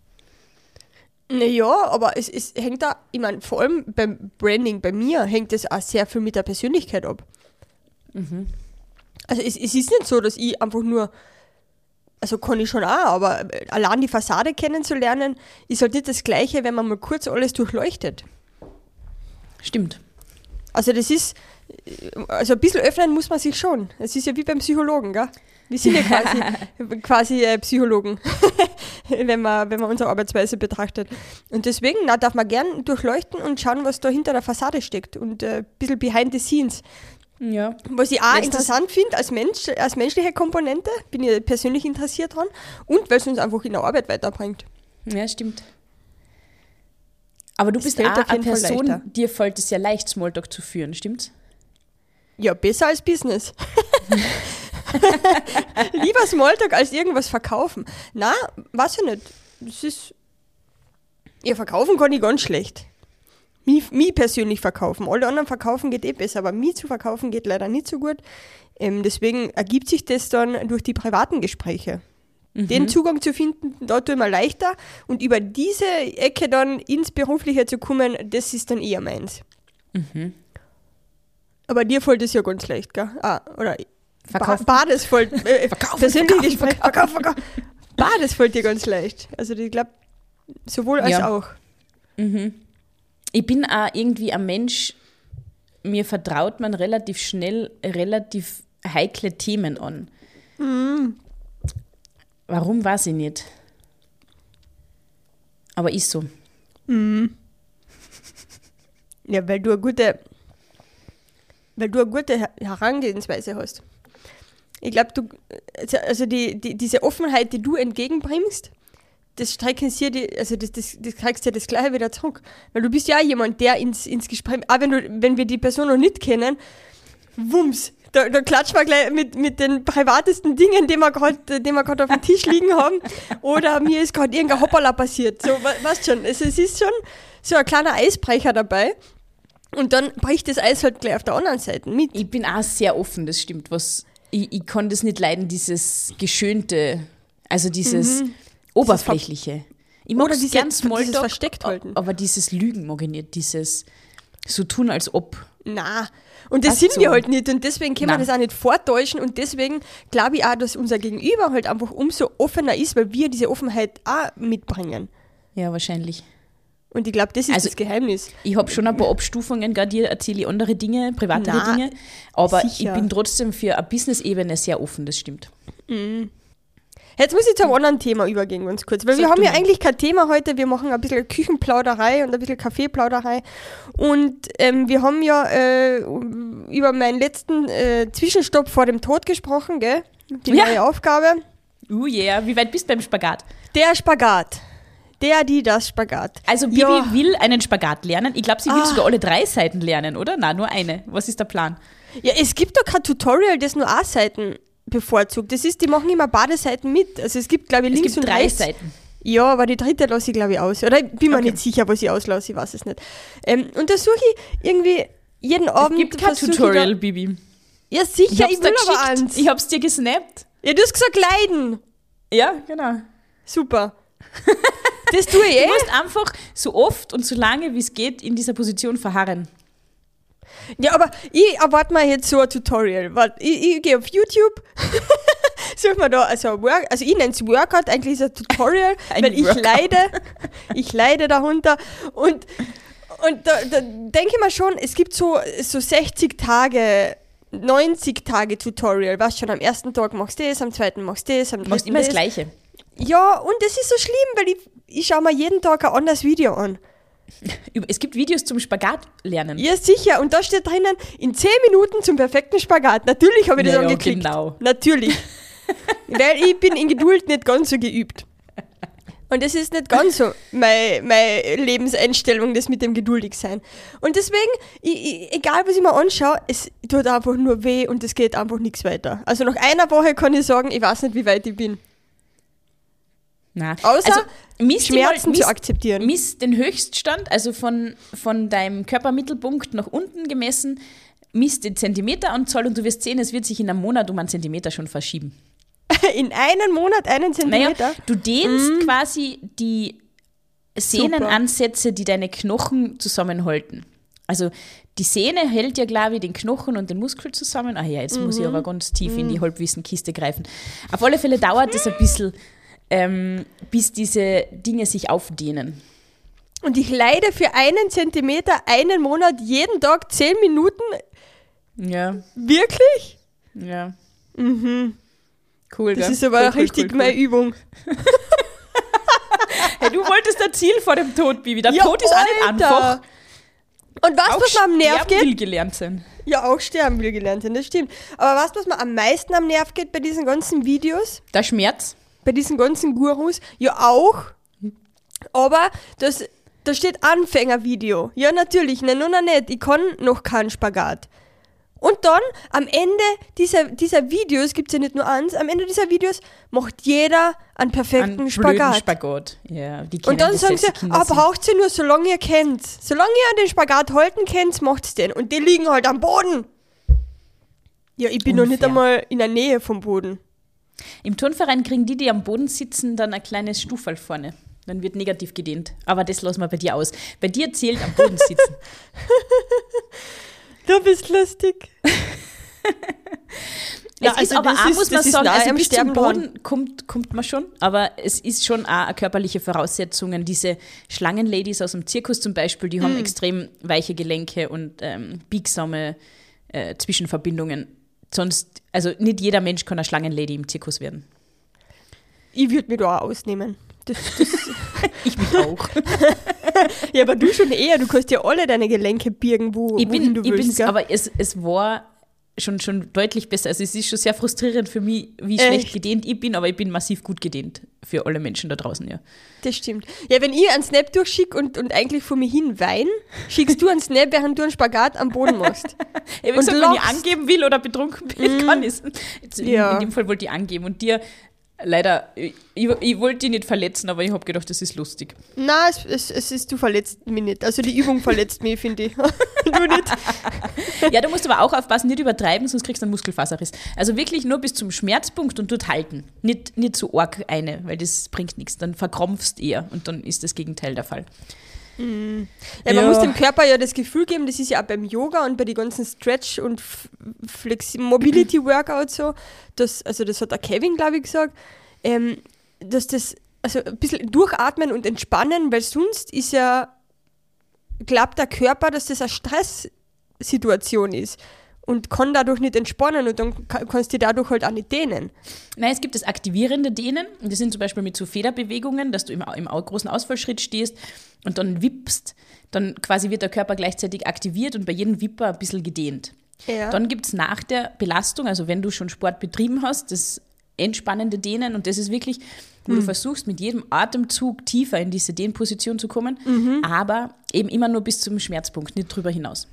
Naja, aber es hängt da, ich meine, vor allem beim Branding bei mir hängt es auch sehr viel mit der Persönlichkeit ab. Also es ist nicht so, dass ich einfach nur, also kann ich schon auch, aber allein die Fassade kennenzulernen, ist halt nicht das Gleiche, wenn man mal kurz alles durchleuchtet. Stimmt. Also das ist, also ein bisschen öffnen muss man sich schon. Es ist ja wie beim Psychologen, gell? Wir sind ja quasi Psychologen, wenn man unsere Arbeitsweise betrachtet. Und deswegen darf man gern durchleuchten und schauen, was da hinter der Fassade steckt und ein bisschen behind the scenes. Ja. Was ich auch interessant finde als menschliche Komponente, bin ich persönlich interessiert dran und weil es uns einfach in der Arbeit weiterbringt. Ja, stimmt. Aber du bist auch eine Person, dir fällt es ja leicht, Smalltalk zu führen, stimmt's? Ja, besser als Business. Lieber Smalltalk als irgendwas verkaufen. Na, weiß ich nicht. Das ist. Ja, verkaufen kann ich ganz schlecht. Mich persönlich verkaufen. Alle anderen verkaufen geht besser, aber mich zu verkaufen geht leider nicht so gut. Deswegen ergibt sich das dann durch die privaten Gespräche. Den Zugang zu finden, da tue ich mir leichter. Und über diese Ecke dann ins Berufliche zu kommen, das ist dann eher meins. Aber dir fällt es ja ganz leicht, gell? Oder Bades fällt. Verkauf. Bades fällt dir ganz leicht. Also ich glaube, sowohl als auch. Ich bin auch irgendwie ein Mensch, mir vertraut man relativ schnell relativ heikle Themen an. Warum, weiß ich nicht. Aber ist so. Ja, weil du eine gute Herangehensweise hast. Ich glaube, also diese Offenheit, die du entgegenbringst, das kriegst du ja das Gleiche wieder zurück. Weil du bist ja jemand, der ins Gespräch, auch wenn wir die Person noch nicht kennen, wumms, da klatschen wir gleich mit den privatesten Dingen, die wir gerade auf dem Tisch liegen haben. Oder mir ist gerade irgendein Hoppala passiert. So, weißt schon, es ist schon so ein kleiner Eisbrecher dabei. Und dann bricht das Eis halt gleich auf der anderen Seite mit. Ich bin auch sehr offen, das stimmt. Ich kann das nicht leiden, dieses Geschönte, also dieses Oberflächliche. Ich mag es gern Smalltalk, versteckt halten. Aber dieses Lügen mag ich nicht, dieses so tun, als ob. Na, und das sind wir halt nicht und deswegen können wir das auch nicht vortäuschen und deswegen glaube ich auch, dass unser Gegenüber halt einfach umso offener ist, weil wir diese Offenheit auch mitbringen. Ja, wahrscheinlich. Und ich glaube, das ist das Geheimnis. Ich habe schon ein paar Abstufungen, gerade dir erzähle ich andere Dinge, privatere Dinge, aber sicher. Ich bin trotzdem für eine Business-Ebene sehr offen, das stimmt. Jetzt muss ich zu einem anderen Thema übergehen, ganz kurz, weil wir haben ja eigentlich kein Thema heute, wir machen ein bisschen Küchenplauderei und ein bisschen Kaffeeplauderei und wir haben ja über meinen letzten Zwischenstopp vor dem Tod gesprochen, gell? Die neue Aufgabe. Wie weit bist du beim Spagat? Der Spagat. Das Spagat. Also Bibi will einen Spagat lernen. Ich glaube, sie will sogar alle 3 Seiten lernen, oder? Nein, nur eine. Was ist der Plan? Ja, es gibt doch kein Tutorial, das nur A-Seiten bevorzugt. Das ist, die machen immer beide Seiten mit. Also es gibt, glaube ich, links und rechts. 3 Seiten. Ja, aber die dritte lasse ich, glaube ich, aus. Oder ich bin mir nicht sicher, was ich auslasse, ich weiß es nicht. Und da suche ich irgendwie jeden Abend... Es gibt kein Tutorial, Bibi. Ja, sicher, ich will aber eins. Ich hab's dir gesnappt. Ja, du hast gesagt, leiden. Ja, genau. Super. Das tue ich Du musst einfach so oft und so lange, wie es geht, in dieser Position verharren. Ja, aber ich erwarte mir jetzt so ein Tutorial. Ich gehe auf YouTube, suche mir da also ich nenne es Workout, eigentlich ist es ein Tutorial, weil ich leide darunter und da denke ich mir schon, es gibt so 60 Tage, 90 Tage Tutorial, was schon am ersten Tag machst du das, am zweiten machst du das, am dritten machst immer das Gleiche. Ja, und das ist so schlimm, weil ich schaue mir jeden Tag ein anderes Video an. Es gibt Videos zum Spagat lernen. Ja, sicher. Und da steht drinnen, in 10 Minuten zum perfekten Spagat. Natürlich habe ich das angeklickt. Genau. Natürlich. Weil ich bin in Geduld nicht ganz so geübt. Und das ist nicht ganz so meine Lebenseinstellung, das mit dem Geduldigsein. Und deswegen, egal was ich mir anschaue, es tut einfach nur weh und es geht einfach nichts weiter. Also nach einer Woche kann ich sagen, ich weiß nicht, wie weit ich bin. Nein. Außer Schmerzen zu akzeptieren. Miss den Höchststand, also von deinem Körpermittelpunkt nach unten gemessen, miss die Zentimeteranzahl und du wirst sehen, es wird sich in einem Monat um einen Zentimeter schon verschieben. In einem Monat einen Zentimeter? Naja, du dehnst quasi die Sehnenansätze, die deine Knochen zusammenhalten. Also die Sehne hält ja, glaube ich, den Knochen und den Muskel zusammen. Ah ja, jetzt muss ich aber ganz tief in die Halbwissenkiste greifen. Auf alle Fälle dauert es ein bisschen, bis diese Dinge sich aufdehnen. Und ich leide für einen Zentimeter einen Monat jeden Tag 10 Minuten? Ja. Wirklich? Ja. Mhm. Cool, das ist aber richtig meine Übung. Hey, du wolltest ein Ziel vor dem Tod, Bibi. Der Tod ist auch nicht einfach. Und was mir am Nerv geht? Will gelernt sein. Ja, auch sterben will gelernt sein, das stimmt. Aber was mir am meisten am Nerv geht bei diesen ganzen Videos? Der Schmerz. Bei diesen ganzen Gurus, ja auch, aber da steht Anfängervideo. Ja, natürlich, nein, noch nicht, ich kann noch keinen Spagat. Und dann, am Ende dieser Videos, gibt es ja nicht nur eins, am Ende dieser Videos macht jeder einen perfekten Spagat. Spagat. Ja, die und dann sagen sie, braucht ihr nur, solange ihr kennt. Solange ihr den Spagat halten könnt, macht's den. Und die liegen halt am Boden. Ja, ich bin noch nicht einmal in der Nähe vom Boden. Im Turnverein kriegen die am Boden sitzen, dann ein kleines Stufel vorne. Dann wird negativ gedehnt. Aber das lassen wir bei dir aus. Bei dir zählt am Boden sitzen. Du bist lustig. Ja, es ist aber auch, muss man sagen, also bis zum Boden kommt man schon, aber es ist schon auch eine körperliche Voraussetzung. Diese Schlangenladies aus dem Zirkus zum Beispiel, die haben extrem weiche Gelenke und biegsame Zwischenverbindungen. Sonst, also nicht jeder Mensch kann eine Schlangenlady im Zirkus werden. Ich würde mich da auch ausnehmen. Ich mich auch. Ja, aber du schon eher, du kannst ja alle deine Gelenke birgen, wohin du willst. Aber es war schon deutlich besser. Also es ist schon sehr frustrierend für mich, wie schlecht gedehnt ich bin, aber ich bin massiv gut gedehnt für alle Menschen da draußen, ja. Das stimmt. Ja, wenn ich einen Snap durchschicke und eigentlich vor mir hin weine, schickst du einen Snap, während du einen Spagat am Boden machst. Ja, wie gesagt, wenn ich angeben will oder betrunken bin, kann ich es. In dem Fall wollte ich angeben und dir leider, ich wollte dich nicht verletzen, aber ich habe gedacht, das ist lustig. Nein, es ist, du verletzt mich nicht. Also die Übung verletzt mich, finde ich. Du nicht. Ja, du musst aber auch aufpassen, nicht übertreiben, sonst kriegst du einen Muskelfaserriss. Also wirklich nur bis zum Schmerzpunkt und dort halten. Nicht so arg eine, weil das bringt nichts. Dann verkrampfst eher und dann ist das Gegenteil der Fall. Ja, man muss dem Körper ja das Gefühl geben, das ist ja auch beim Yoga und bei den ganzen Stretch- und Mobility-Workouts so, das hat der Kevin, glaube ich, gesagt, dass das, also ein bisschen durchatmen und entspannen, weil sonst ist ja, glaubt der Körper, dass das eine Stresssituation ist und kann dadurch nicht entspannen und dann kannst du dadurch halt auch nicht dehnen. Nein, es gibt das aktivierende Dehnen. Das sind zum Beispiel mit so Federbewegungen, dass du im großen Ausfallschritt stehst und dann wippst. Dann quasi wird der Körper gleichzeitig aktiviert und bei jedem Wipper ein bisschen gedehnt. Ja. Dann gibt es nach der Belastung, also wenn du schon Sport betrieben hast, das entspannende Dehnen und das ist wirklich, wo du versuchst, mit jedem Atemzug tiefer in diese Dehnposition zu kommen, aber eben immer nur bis zum Schmerzpunkt, nicht drüber hinaus.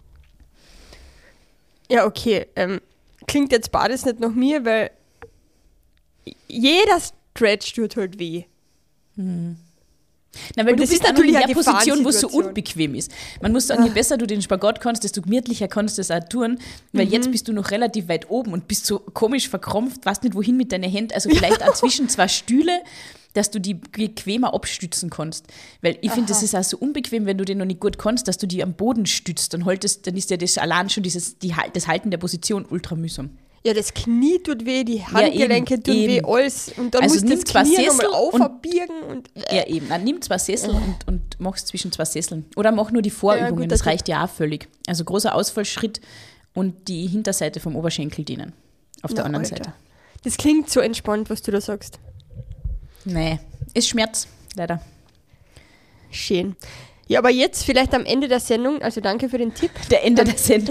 Ja, okay. Klingt jetzt beides nicht nach mir, weil jeder Stretch tut halt weh. Na, weil du bist natürlich in der Position, wo es so unbequem ist. Man muss sagen, je besser du den Spagat kannst, desto gemütlicher kannst du das auch tun, weil jetzt bist du noch relativ weit oben und bist so komisch verkrampft, weißt nicht wohin mit deinen Händen, also vielleicht auch zwischen zwei Stühle, dass du die bequemer abstützen kannst. Weil ich finde, das ist auch so unbequem, wenn du den noch nicht gut kannst, dass du die am Boden stützt, dann ist ja das allein schon das Halten der Position ultra mühsam. Ja, das Knie tut weh, die Handgelenke tun weh, alles. Und dann musst du das Knie nochmal aufbiegen. Ja, eben. Dann nimm 2 Sessel und mach es zwischen 2 Sesseln. Oder mach nur die Vorübungen, gut, das reicht ja auch völlig. Also großer Ausfallschritt und die Hinterseite vom Oberschenkel dehnen. Auf der anderen Seite. Das klingt so entspannt, was du da sagst. Nee, es schmerzt, leider. Schön. Ja, aber jetzt vielleicht am Ende der Sendung, also danke für den Tipp. Der Ende der Sendung.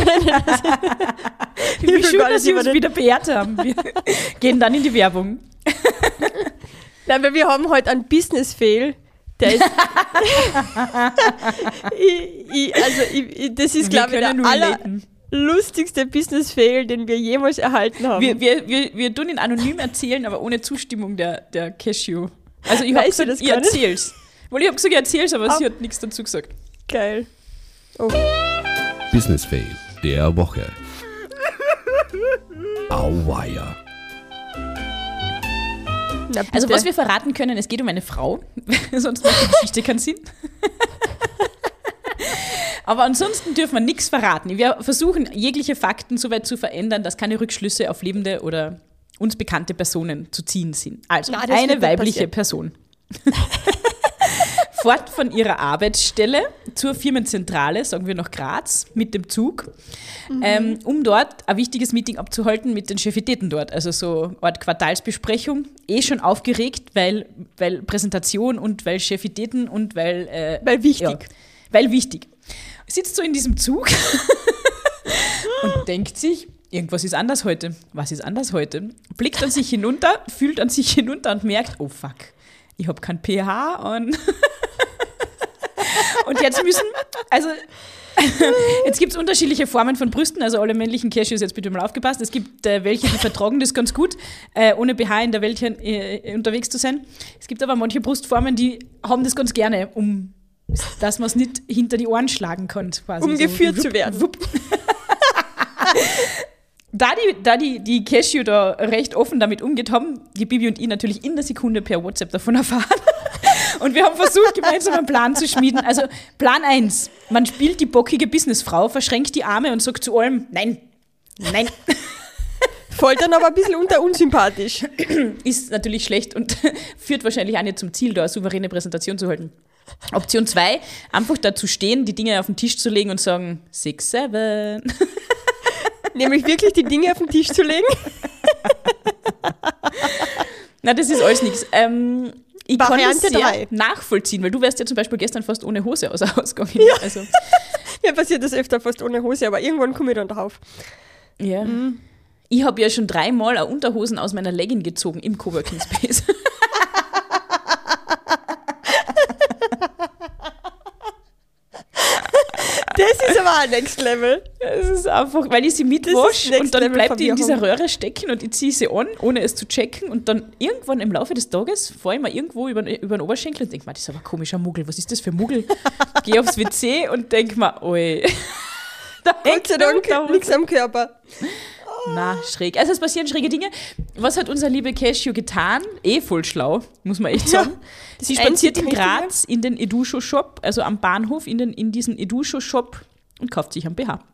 Wie schön, dass Sie uns wieder beehrt haben. Wir gehen dann in die Werbung. Nein, weil wir haben heute einen Business-Fail. Der ist das ist, glaube ich, der allerlustigste Business-Fail, den wir jemals erhalten haben. Wir tun ihn anonym erzählen, aber ohne Zustimmung der Cashew. Also ich habe gesagt, ich erzähl's. Weil ich habe gesagt, ich erzähl's, aber sie hat nichts dazu gesagt. Geil. Oh. Business Fail der Woche. Auweia. Also was wir verraten können, es geht um eine Frau, sonst macht die Geschichte keinen Sinn. Aber ansonsten dürfen wir nichts verraten. Wir versuchen, jegliche Fakten so weit zu verändern, dass keine Rückschlüsse auf lebende oder uns bekannte Personen zu ziehen sind. Also eine weibliche Person. Fort von ihrer Arbeitsstelle zur Firmenzentrale, sagen wir nach Graz, mit dem Zug, um dort ein wichtiges Meeting abzuhalten mit den Chefitäten dort. Also so Art Quartalsbesprechung. Schon aufgeregt, weil Präsentation und weil Chefitäten und weil wichtig. Ja, weil wichtig. Sitzt so in diesem Zug und denkt sich, irgendwas ist anders heute. Was ist anders heute? Blickt an sich hinunter, fühlt an sich hinunter und merkt, oh fuck, ich habe kein pH und und jetzt gibt es unterschiedliche Formen von Brüsten, also alle männlichen Cashews, jetzt bitte mal aufgepasst, es gibt welche, die vertragen das ganz gut, ohne BH in der Welt unterwegs zu sein. Es gibt aber manche Brustformen, die haben das ganz gerne, dass man es nicht hinter die Ohren schlagen kann. Quasi. Um geführt zu werden. Da die Cashew da recht offen damit umgeht, haben die Bibi und ich natürlich in der Sekunde per WhatsApp davon erfahren. Und wir haben versucht, gemeinsam einen Plan zu schmieden. Also Plan 1, man spielt die bockige Businessfrau, verschränkt die Arme und sagt zu allem, nein. Fällt dann aber ein bisschen unsympathisch. Ist natürlich schlecht und führt wahrscheinlich auch nicht zum Ziel, da eine souveräne Präsentation zu halten. Option 2, einfach dazu stehen, die Dinge auf den Tisch zu legen und sagen, 6, 7. Nämlich wirklich die Dinge auf den Tisch zu legen? Na, das ist alles nichts. Ich kann das sehr 3 nachvollziehen, weil du wärst ja zum Beispiel gestern fast ohne Hose ausgegangen. Ja. Also. Mir passiert das öfter fast ohne Hose, aber irgendwann komme ich dann drauf. Ja. Ich habe ja schon 3-mal eine Unterhosen aus meiner Legging gezogen im Coworking Space. Das ist aber ein Next Level. Das ist einfach, weil ich sie mitwasche und dann bleibt die in dieser Röhre stecken und ich ziehe sie an, ohne es zu checken und dann irgendwann im Laufe des Tages fahre ich mal irgendwo über den Oberschenkel und denke mir, das ist aber ein komischer Muggel, was ist das für ein Muggel? Gehe aufs WC und denke mir, oi. Gott sei Dank nichts am Körper. Na, schräg. Also es passieren schräge Dinge. Was hat unsere liebe Cashew getan? Voll schlau, muss man echt sagen. Ja, sie spaziert in Graz in den Edusho-Shop, also am Bahnhof in diesen Edusho-Shop und kauft sich einen BH.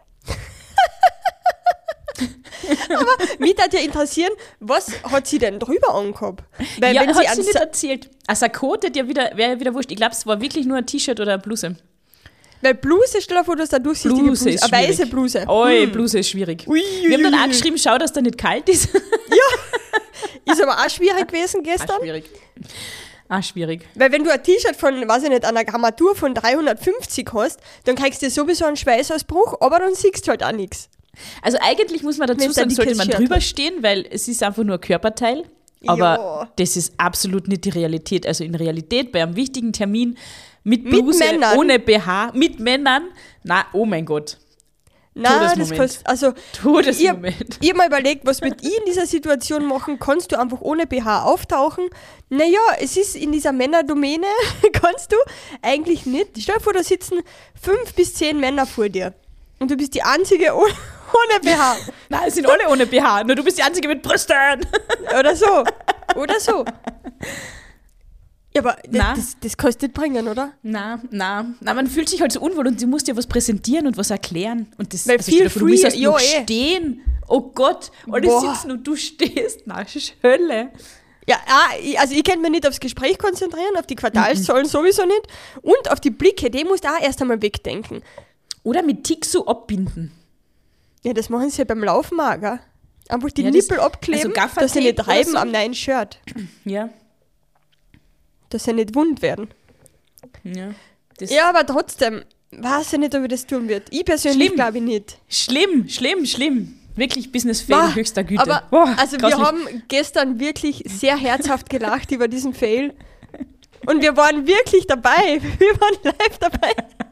Aber mich würde ja interessieren, was hat sie denn drüber angehabt? Weil ja, wenn hat sie nicht erzählt. Ein Sakko, wäre ja wieder wurscht. Ich glaube, es war wirklich nur ein T-Shirt oder eine Bluse. Weil Bluse, stell dir vor, du hast eine durchsichtige Bluse. Eine weiße Bluse. Bluse ist schwierig. Wir haben dann auch geschrieben, schau, dass da nicht kalt ist. Ja, ist aber auch schwierig gewesen gestern. Schwierig. Weil wenn du ein T-Shirt von, weiß ich nicht, einer Grammatur von 350 hast, dann kriegst du sowieso einen Schweißausbruch, aber dann siehst du halt auch nichts. Also eigentlich muss man dazu sagen, sollte man drüber stehen, weil es ist einfach nur ein Körperteil. Aber das ist absolut nicht die Realität. Also in Realität bei einem wichtigen Termin mit Bluse, ohne BH, mit Männern, na, oh mein Gott. Nein, das kannst, also Todesmoment. Ich habe mal überlegt, was würde ich in dieser Situation machen? Kannst du einfach ohne BH auftauchen? Naja, es ist in dieser Männerdomäne, kannst du eigentlich nicht. Stell dir vor, da sitzen 5 bis 10 Männer vor dir und du bist die Einzige ohne BH. Nein, es sind alle ohne BH, nur du bist die Einzige mit Brüsten. Oder so. Ja, aber das kannst du nicht bringen, oder? Nein, man fühlt sich halt so unwohl und du musst dir was präsentieren und was erklären. Und das, weil viel du musst erst noch stehen. Oh Gott, alle sitzen und du stehst. Nein, das ist Hölle. Ja, also ich kann mich nicht aufs Gespräch konzentrieren, auf die Quartalszahlen sowieso nicht und auf die Blicke, die musst du auch erst einmal wegdenken. Oder mit Tixu abbinden. Ja, das machen sie ja beim Laufen auch, gell? Einfach die Nippel abkleben, also dass sie nicht reiben am neuen Shirt. Ja. Dass sie nicht wund werden. Ja, aber trotzdem, weiß ich nicht, ob ich das tun wird. Ich persönlich glaube ich nicht. Schlimm. Wirklich Business-Fail höchster Güte. Aber wir haben gestern wirklich sehr herzhaft gelacht über diesen Fail. Und wir waren wirklich dabei. Wir waren live dabei.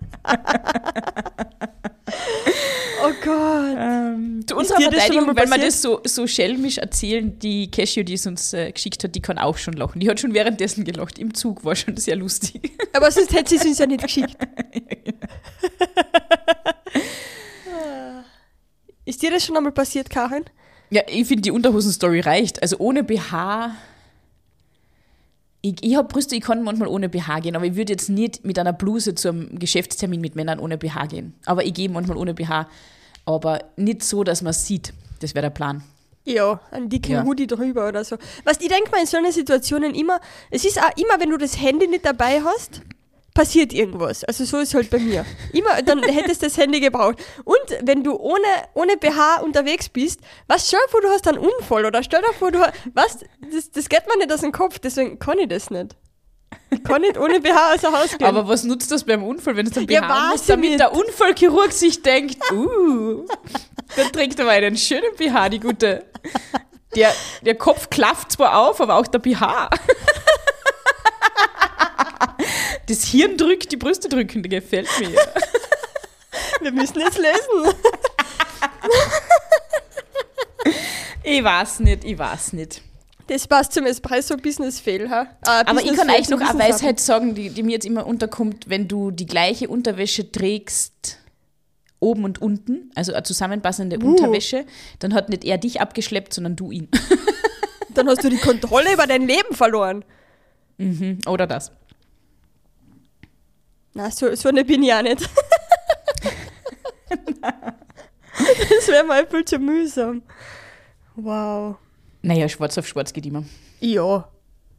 Oh Gott. Zu unserer Verteidigung, weil wir das so schelmisch erzählen, die Cashew, die es uns geschickt hat, die kann auch schon lachen. Die hat schon währenddessen gelacht. Im Zug war schon sehr lustig. Aber sonst hätte sie es uns ja nicht geschickt. Ist dir das schon einmal passiert, Karin? Ja, ich finde, die Unterhosen-Story reicht. Also ohne BH... Ich habe Brüste, ich kann manchmal ohne BH gehen, aber ich würde jetzt nicht mit einer Bluse zum Geschäftstermin mit Männern ohne BH gehen. Aber ich gehe manchmal ohne BH, aber nicht so, dass man es sieht. Das wäre der Plan. Ja, einen dicken Hoodie drüber oder so. Was ich denke mal in solchen Situationen immer, es ist auch immer, wenn du das Handy nicht dabei hast, passiert irgendwas. Also so ist halt bei mir. Immer, dann hättest du das Handy gebraucht. Und wenn du ohne BH unterwegs bist, stell dir vor, du hast einen Unfall oder stell dir vor, das geht mir nicht aus dem Kopf, deswegen kann ich das nicht. Ich kann nicht ohne BH aus dem Haus gehen. Aber was nutzt das beim Unfall, wenn es dann BH nutzt, damit der Unfallchirurg sich denkt, dann trägt er mal einen schönen BH, die gute. Der Kopf klafft zwar auf, aber auch der BH. Das Hirn drückt, die Brüste drücken, das gefällt mir. Wir müssen jetzt lesen. Ich weiß nicht. Das passt zum Espresso-Business-Fail, ha? Aber ich kann euch noch eine Weisheit sagen, die mir jetzt immer unterkommt, wenn du die gleiche Unterwäsche trägst, oben und unten, also eine zusammenpassende Unterwäsche, dann hat nicht er dich abgeschleppt, sondern du ihn. Dann hast du die Kontrolle über dein Leben verloren. Mhm, oder das. Na, so eine bin ich auch nicht. Das wäre mal viel zu mühsam. Wow. Naja, schwarz auf schwarz geht immer. Ja.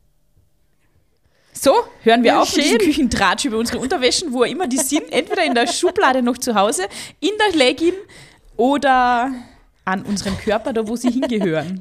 So, hören wir auf mit diesem Küchentratsch über unsere Unterwäschen, wo immer die sind, entweder in der Schublade noch zu Hause, in der Legging oder an unserem Körper, da wo sie hingehören.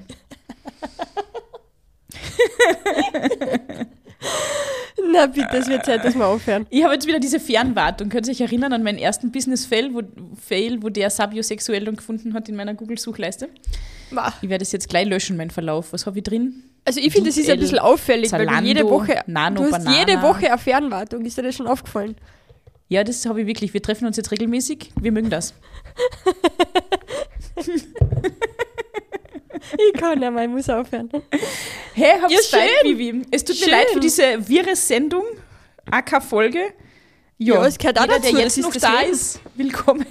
Na bitte, es wird Zeit, dass wir aufhören. Ich habe jetzt wieder diese Fernwartung. Könnt ihr euch erinnern an meinen ersten Business-Fail, wo der sapiosexuell dann gefunden hat in meiner Google-Suchleiste? Ich werde es jetzt gleich löschen, mein Verlauf. Was habe ich drin? Also ich finde, das ist ein bisschen auffällig, Zalando, weil du jede Woche Banana. jede Woche eine Fernwartung. Ist dir das schon aufgefallen? Ja, das habe ich wirklich. Wir treffen uns jetzt regelmäßig. Wir mögen das. Ich kann ja mal, ich muss aufhören. Hey, hab's Zeit, Vivi. Es tut mir leid für diese Virus-Sendung, AK-Folge. Ja, es gehört auch jeder, dazu, der jetzt noch da ist, willkommen.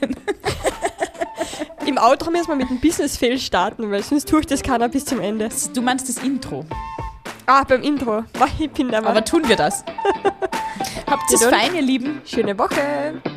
Im Outro müssen wir mit dem Business-Fail starten, weil sonst tue ich das keiner bis zum Ende. Du meinst das Intro? Beim Intro. Ich bin da mal. Aber tun wir das. Habt es fein, ihr Lieben. Schöne Woche.